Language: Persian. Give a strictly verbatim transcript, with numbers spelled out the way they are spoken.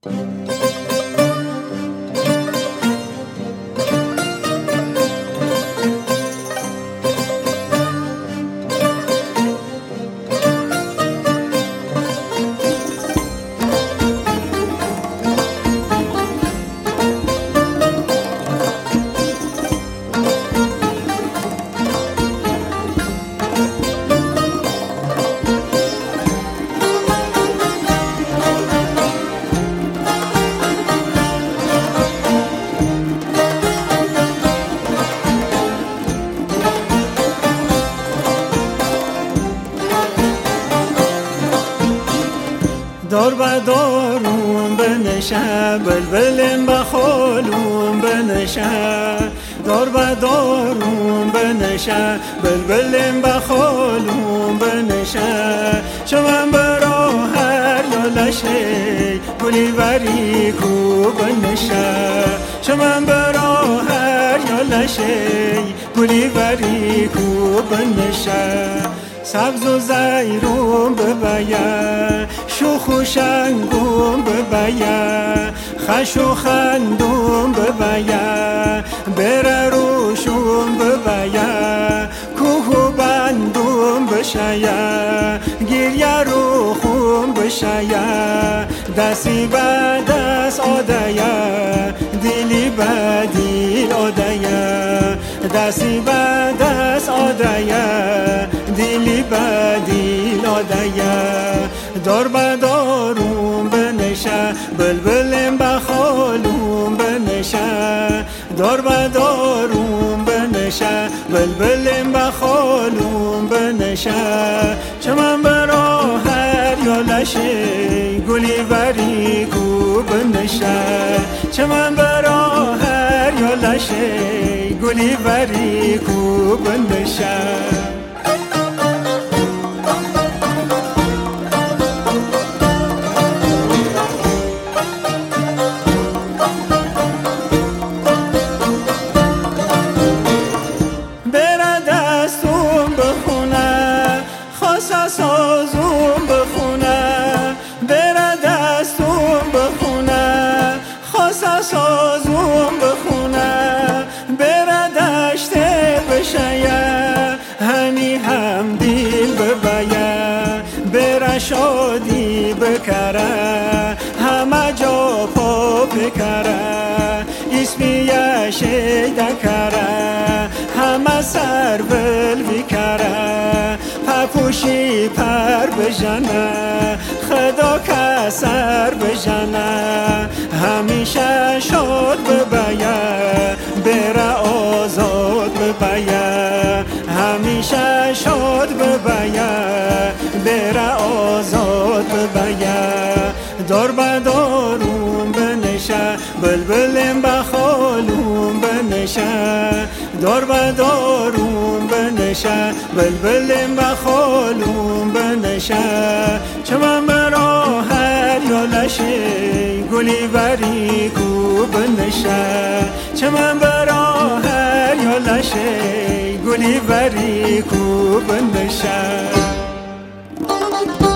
دار بدارون بنشه بلبلم بخالون بنشه دار بدارون بنشه بلبلم بخالون بنشه چمن برا هر لشه گلی بری کو بنشه چمن برا هر لشه گلی بری کو بنشه سبز و زیرون ببیه شوخ و شنگون ببیه خش و خندون ببیه بره روشون ببیه کوه و بندون بشیه گریه رو خون بشیه دستی به دست آدیه دیلی به دیل آدیه دستی به دست آدیه دیلی به دیل آدیه دار بدارون بنشه بلبلم بخالون بنشه دار بدارون بنشه بلبلم بخالون بنشه چمن برا هر یالشه گلی بری کو بنشه چمن برا هر یالشه گلی بری کو بنشه سازون بخونه بره دستون بخونه خواست سازون بخونه بره دشته بشه هنی هم دیل ببیه بره شادی بکره همه جا پا بکره اسمیه شیده کره همه سر بل بکره پوشی پر بجنه خدا که سر بجنه همیشه شاد ببیه بره آزاد ببیه همیشه شاد ببیه بره آزاد ببیه دار بدارون بنشه بلبلم بخالون بنشه دار بدارون بنشه بلبلم بخالون بنشه چمن برا هر یالشه گلی بری کو بنشه چمن برا هر یالشه گلی بری کو بنشه